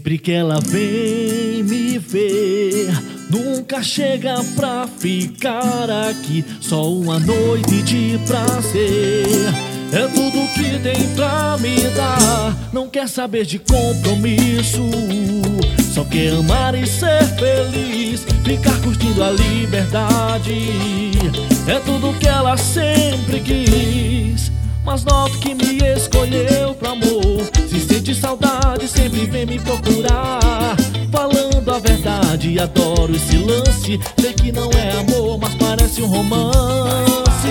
Sempre que ela vem me ver, nunca chega pra ficar aqui. Só uma noite de prazer, é tudo que tem pra me dar. Não quer saber de compromisso, só quer amar e ser feliz, ficar curtindo a liberdade. É tudo que ela sempre quis, mas noto que me escolheu pro amor. Se sente saudade, sempre vem me procurar, falando a verdade. Adoro esse lance, sei que não é amor, mas parece um romance.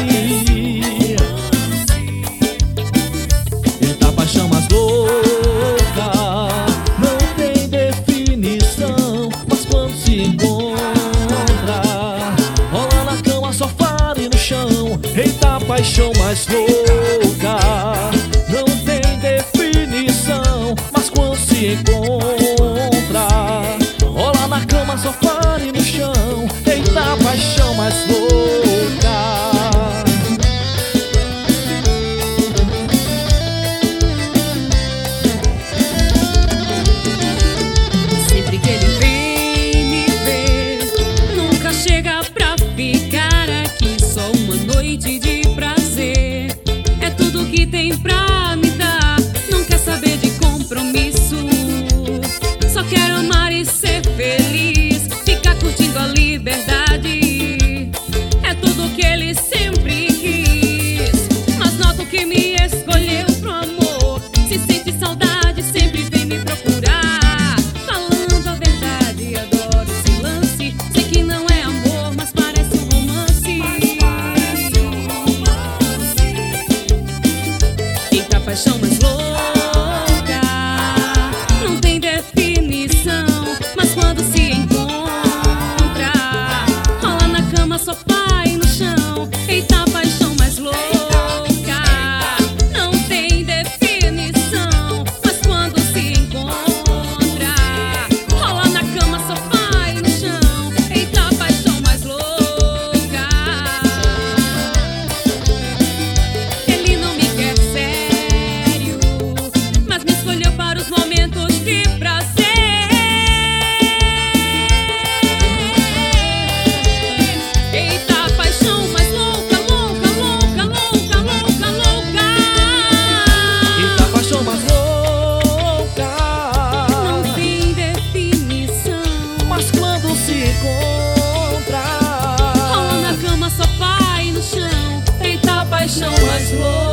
Eita paixão mais louca, não tem definição, mas quando se encontra, rola na cama, sofá e no chão. Eita paixão mais louca, não tem definição, mas quando se encontra, rola na cama, sofá e no chão. Eita paixão mais louca. Sempre que ele vem me ver, nunca chega pra ficar aqui. Só uma noite de prazer, é tudo que tem pra me dar. Não quer saber de compromisso, só quer amar e ser feliz, ficar curtindo a liberdade. É tudo que ele sempre quis, mas noto que me escolheu pro amor. Se sente saudade, sempre vem me procurar, falando a verdade. Adoro esse lance, sei que não é amor, mas parece um romance. Eita paixão mais louca, não tem definição, mas quando se encontra, rola na cama, sofá e no chão. Eita paixão mais louca, não tem definição, mas quando se encontra, rola na cama, sofá e no chão. Eita paixão mais louca. Ele não me quer sério, mas me escolheu para os momentos de prazer. Eita paixão mais louca, louca, louca, louca, louca, louca. Eita paixão mais louca, Não tem definição, mas quando se encontra, rola na cama, sofá e no chão. Eita paixão mais louca.